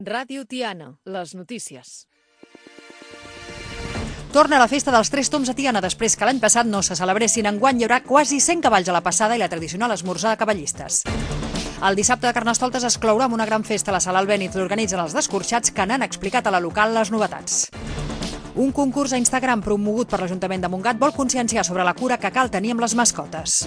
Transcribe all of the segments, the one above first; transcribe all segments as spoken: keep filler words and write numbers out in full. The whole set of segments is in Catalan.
Ràdio Tiana, les notícies. Torna la festa dels Tres Tombs a Tiana després que l'any passat no se celebressin. Enguany hi haurà quasi cent cavalls a la passada i la tradicional esmorzar de cavallistes. El dissabte de Carnestoltes es clourà amb una gran festa a la Sala Albéniz. L'organitzen els descorxats que n'han explicat a la local les novetats. Un concurs a Instagram promogut per l'Ajuntament de Montgat vol conscienciar sobre la cura que cal tenir amb les mascotes.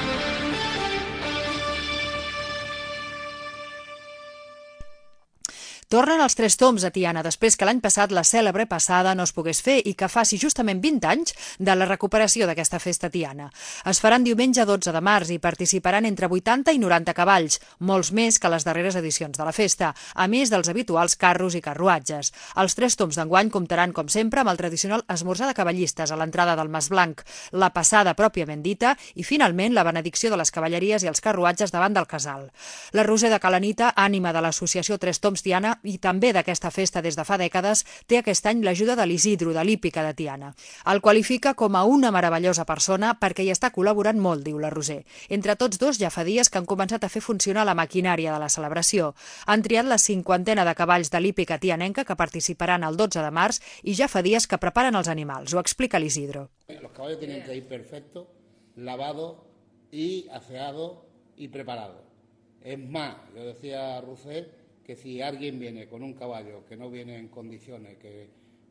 Tornen els Tres Tombs a Tiana després que l'any passat la cèlebre passada no es pogués fer i que faci justament vint anys de la recuperació d'aquesta festa tiana. Es faran diumenge dotze de març i participaran entre vuitanta i noranta cavalls, molts més que les darreres edicions de la festa, a més dels habituals carros i carruatges. Els Tres Tombs d'enguany comptaran, com sempre, amb el tradicional esmorzar de cavallistes a l'entrada del Mas Blanc, la passada pròpiament dita i, finalment, la benedicció de les cavalleries i els carruatges davant del casal. La Roser de Calanita, ànima de l'associació Tres Tombs Tiana, i també d'aquesta festa des de fa dècades, té aquest any l'ajuda de l'Isidro, de l'Hípica de Tiana. El qualifica com a una meravellosa persona perquè hi està col·laborant molt, diu la Roser. Entre tots dos ja fa dies que han començat a fer funcionar la maquinària de la celebració. Han triat la cinquantena de cavalls de l'Hípica tianenca que participaran el dotze de març i ja fa dies que preparen els animals. Ho explica l'Isidro. Los caballos tienen que ir perfectos, lavados y aseados y preparados. Es más, yo decía a Roser que si alguien viene con un caballo que no viene en condiciones, que,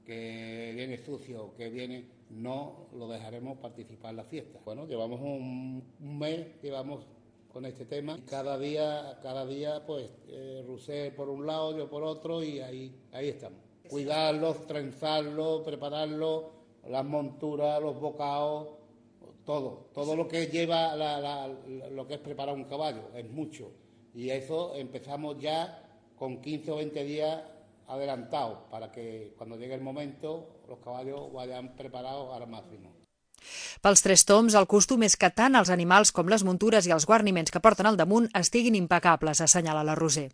que viene sucio, que viene, no lo dejaremos participar en la fiesta. Bueno, llevamos un, un mes, llevamos con este tema. Cada día, cada día, pues, eh, Roser por un lado, yo por otro, y ahí, ahí estamos. Cuidarlos, trenzarlos, prepararlos, las monturas, los bocados, todo. Todo lo que lleva la, la, lo que es preparar un caballo, es mucho. Y eso empezamos ya con quince o veinte días adelantados, para que cuando llegue el momento los caballos vayan preparados al máximo. Pels Tres Tombs, el costum és que tant els animals com les muntures i els guarniments que porten al damunt estiguin impecables, assenyala la Roser.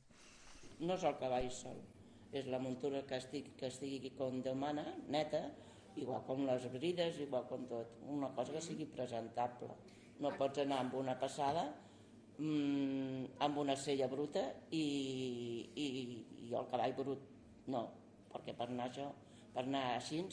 No és el cavall sol, és la muntura que estigui, que estigui com Déu mana, neta, igual com les brides, igual com tot. Una cosa que sigui presentable. No pots anar amb una passada amb una sella bruta i, i, i el cavall brut no, perquè per anar això, per anar així,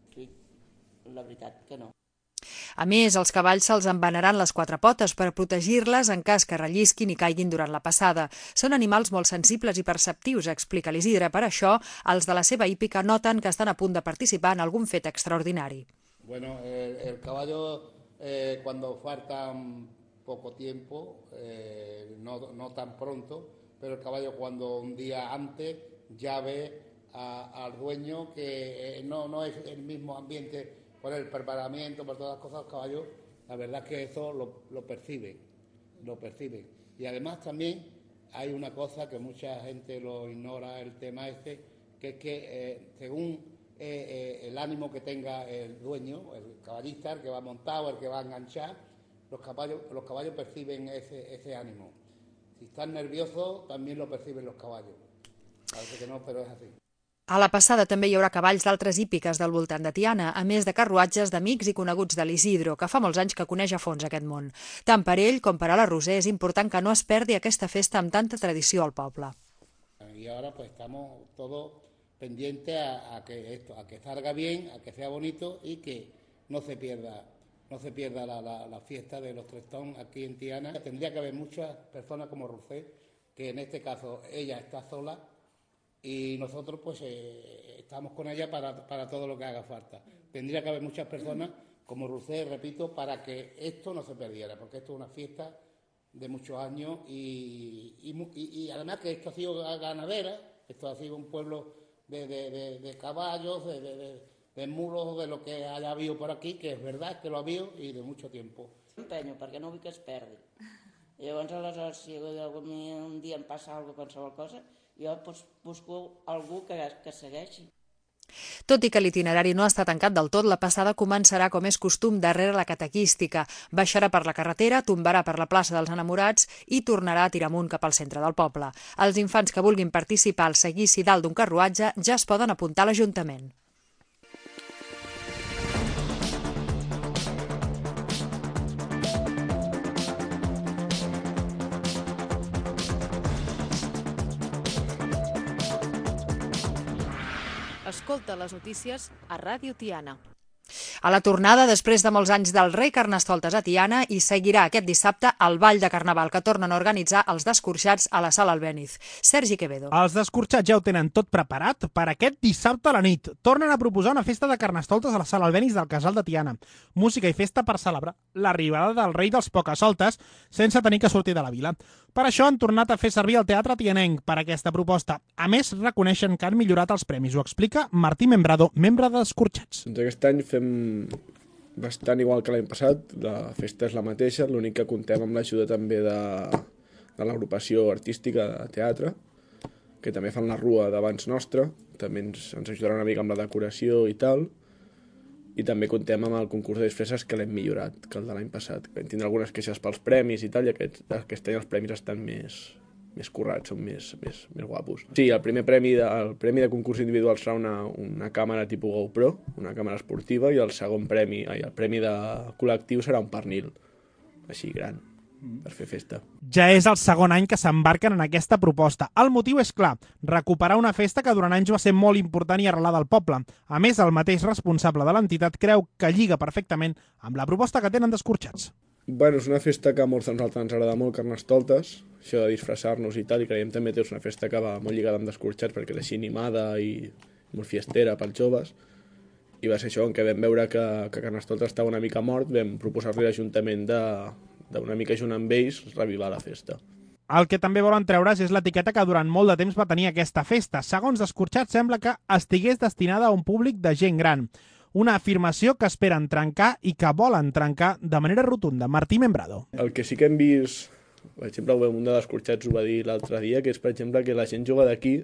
la veritat que no. A més, els cavalls se'ls envenaran les quatre potes per protegir-les en cas que rellisquin i caiguin durant la passada. Són animals molt sensibles i perceptius, explica l'Isidre. Per això, els de la seva hípica noten que estan a punt de participar en algun fet extraordinari. Bueno, el, el caballo, eh, cuando faltan poco tiempo, eh, no, no tan pronto, pero el caballo cuando un día antes ya ve a, al dueño que eh, no, no es el mismo ambiente por el preparamiento, por todas las cosas, el caballo, la verdad es que eso lo, lo percibe, lo percibe. Y además también hay una cosa que mucha gente lo ignora, el tema este, que es que eh, según eh, eh, el ánimo que tenga el dueño, el caballista, el que va montado, el que va a enganchar, Los caballos, los caballos perciben ese, ese ánimo. Si están nerviosos, también lo perciben los caballos. Parece que no, però és així. A la passada també hi haurà cavalls d'altres hípiques del voltant de Tiana, a més de carruatges d'amics i coneguts de l'Isidro, que fa molts anys que coneix a fons aquest món. Tant per ell com per a la Roser és important que no es perdi aquesta festa amb tanta tradició al poble. Y ahora pues estamos todos pendientes a, a que esto, a que salga bien, a que sea bonito y que no se pierda. no se pierda la, la, la fiesta de los Tres Tombs aquí en Tiana. Tendría que haber muchas personas como Roser, que en este caso ella está sola y nosotros pues eh, estamos con ella para, para todo lo que haga falta. Tendría que haber muchas personas como Roser, repito, para que esto no se perdiera, porque esto es una fiesta de muchos años y, y, y, y además que esto ha sido ganadera, esto ha sido un pueblo de, de, de, de caballos, de... de, de de mulos, de lo que haya habido por aquí, que és veritat que lo ha habido i de mucho tiempo. Empenyo, perquè no vull que es perdi. I llavors, aleshores, si un dia em passa alguna cosa, qualsevol cosa, jo pues, busco algú que, que segueixi. Tot i que l'itinerari no està tancat del tot, la passada començarà, com és costum, darrere la catequística. Baixarà per la carretera, tombarà per la plaça dels Enamorats i tornarà a tirar amunt cap al centre del poble. Els infants que vulguin participar al seguici dalt d'un carruatge ja es poden apuntar a l'Ajuntament. Escolta les notícies a Ràdio Tiana. A la tornada, després de molts anys del Rei Carnestoltes a Tiana, hi seguirà aquest dissabte el Ball de Carnaval, que tornen a organitzar els Descorxats a la Sala Albéniz. Sergi Quevedo. Els Descorxats ja ho tenen tot preparat per aquest dissabte a la nit. Tornen a proposar una festa de Carnestoltes a la Sala Albéniz del Casal de Tiana. Música i festa per celebrar l'arribada del rei dels Pocasoltes sense tenir que sortir de la vila. Per això han tornat a fer servir el Teatre Tianenc per a aquesta proposta. A més, reconeixen que han millorat els premis. Ho explica Martí Membrado, membre de Descorxats. Doncs aquest any fem bastant igual que l'any passat. La festa és la mateixa, l'únic que comptem amb l'ajuda també de, de l'agrupació artística de teatre, que també fan la rua d'abans nostra, també ens, ens ajudaran una mica amb la decoració i tal, i també comptem amb el concurs de disfresses, que l'hem millorat que el de l'any passat. Vam tindre algunes queixes pels premis i tal, i aquest, aquest any els premis estan més, més currats, són més, més, més guapos. Sí, el primer premi de, el premi de concurs individual serà una, una càmera tipus GoPro, una càmera esportiva, i el segon premi, ai, el premi de col·lectiu serà un pernil, així gran, per fer festa. Ja és el segon any que s'embarquen en aquesta proposta. El motiu és clar, recuperar una festa que durant anys va ser molt important i arrelada al poble. A més, el mateix responsable de l'entitat creu que lliga perfectament amb la proposta que tenen Descorxats. Bueno, és una festa que a molts de nosaltres ens agrada molt, Carnestoltes, això de disfressar-nos i tal, i creiem també que és una festa que va molt lligada amb Descorxats perquè és així animada i molt fiestera pels joves. I va ser això, en què vam veure que, que Carnestoltes estava una mica mort, vam proposar-li a l'Ajuntament de d'una mica junt amb ells, revivar la festa. El que també volen treure's és l'etiqueta que durant molt de temps va tenir aquesta festa. Segons Descorxats, sembla que estigués destinada a un públic de gent gran. Una afirmació que esperen trencar i que volen trencar de manera rotunda. Martí Membrado. El que sí que hem vist, per exemple, un de Descorxats ho va dir l'altre dia, que és, per exemple, que la gent jove d'aquí,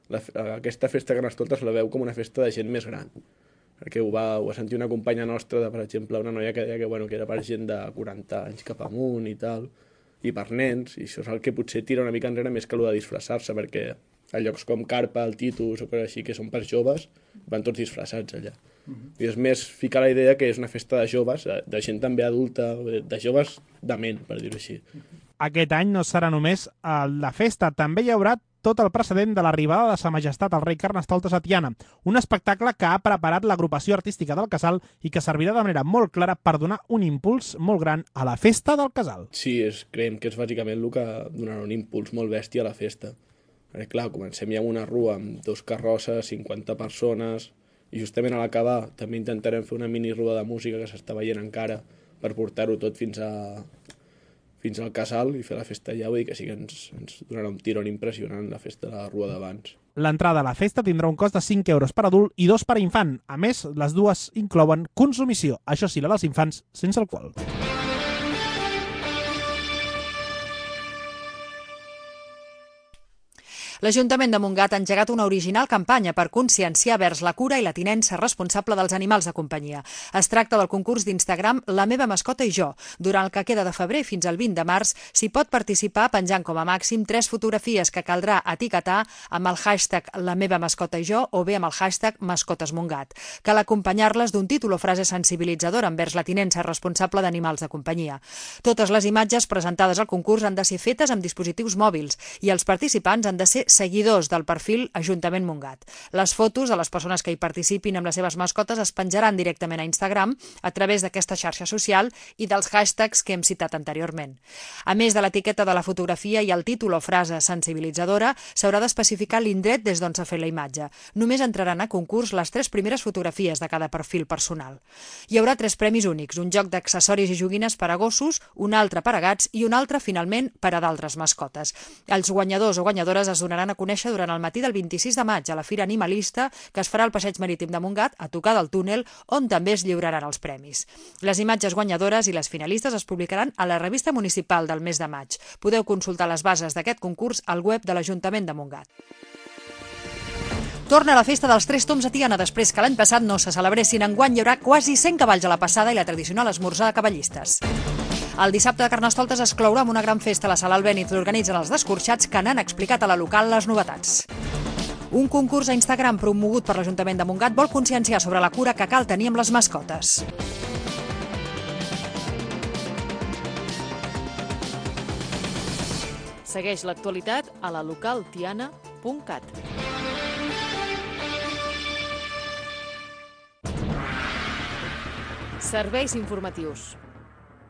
aquesta festa Carnestoltes la veu com una festa de gent més gran. Perquè ho va, ho va sentir una companya nostra, de, per exemple, una noia que deia que, bueno, que era per gent de quaranta anys cap amunt i tal, i per nens, i això és el que potser tira una mica enrere més que el de disfressar-se, perquè a llocs com Carpa, el Titus o coses així, que són per joves, van tots disfressats allà. Uh-huh. I és més ficar la idea que és una festa de joves, de gent també adulta, de joves de ment, per dir-ho així. Aquest any no serà només la festa, també hi haurà tot el precedent de l'arribada de Sa Majestat el Rei Carnestoltes a Tiana, un espectacle que ha preparat l'agrupació artística del Casal i que servirà de manera molt clara per donar un impuls molt gran a la festa del Casal. Sí, és, creiem que és bàsicament el que donarà un impuls molt bèstia a la festa. Perquè, clar, comencem ja amb una rua amb dos carrosses, cinquanta persones, i justament a l'acabar també intentarem fer una mini rua de música que s'està veient encara per portar-ho tot fins a... fins al Casal i fer la festa allà, vull dir que sí que ens, ens donarà un tirón impressionant la festa de la rua d'abans. L'entrada a la festa tindrà un cost de cinc euros per adult i dos per infant. A més, les dues inclouen consumició, això sí, la dels infants, sense alcohol. L'Ajuntament de Montgat ha engegat una original campanya per conscienciar vers la cura i la tinença responsable dels animals de companyia. Es tracta del concurs d'Instagram La meva mascota i jo. Durant el que queda de febrer fins al vint de març s'hi pot participar penjant com a màxim tres fotografies que caldrà etiquetar amb el hashtag La meva mascota i jo o bé amb el hashtag MascotesMontgat. Cal acompanyar-les d'un títol o frase sensibilitzadora envers la tinença responsable d'animals de companyia. Totes les imatges presentades al concurs han de ser fetes amb dispositius mòbils i els participants han de ser seguidors del perfil Ajuntament Montgat. Les fotos de les persones que hi participin amb les seves mascotes es penjaran directament a Instagram a través d'aquesta xarxa social i dels hashtags que hem citat anteriorment. A més de l'etiqueta de la fotografia i el títol o frase sensibilitzadora, s'haurà d'especificar l'indret des d'on s'ha fet la imatge. Només entraran a concurs les tres primeres fotografies de cada perfil personal. Hi haurà tres premis únics, un joc d'accessoris i joguines per a gossos, un altre per a gats i un altre, finalment, per a d'altres mascotes. Els guanyadors o guanyadores es donaran a conèixer durant el matí del vint-i-sis de maig a la Fira Animalista, que es farà al Passeig Marítim de Montgat, a tocar del túnel, on també es lliuraran els premis. Les imatges guanyadores i les finalistes es publicaran a la revista municipal del mes de maig. Podeu consultar les bases d'aquest concurs al web de l'Ajuntament de Montgat. Torna la festa dels Tres Tombs a Tiana després que l'any passat no se celebressin. Enguany hi haurà quasi cent cavalls a la passada i la tradicional esmorzar de cavallistes. El dissabte de Carnestoltes es clourà amb una gran festa a la Sala Albéniz. L'organitzen els Descorxats, que n'han explicat a la local les novetats. Un concurs a Instagram promogut per l'Ajuntament de Montgat vol conscienciar sobre la cura que cal tenir amb les mascotes. Segueix l'actualitat a la local tiana punt cat. Serveis informatius.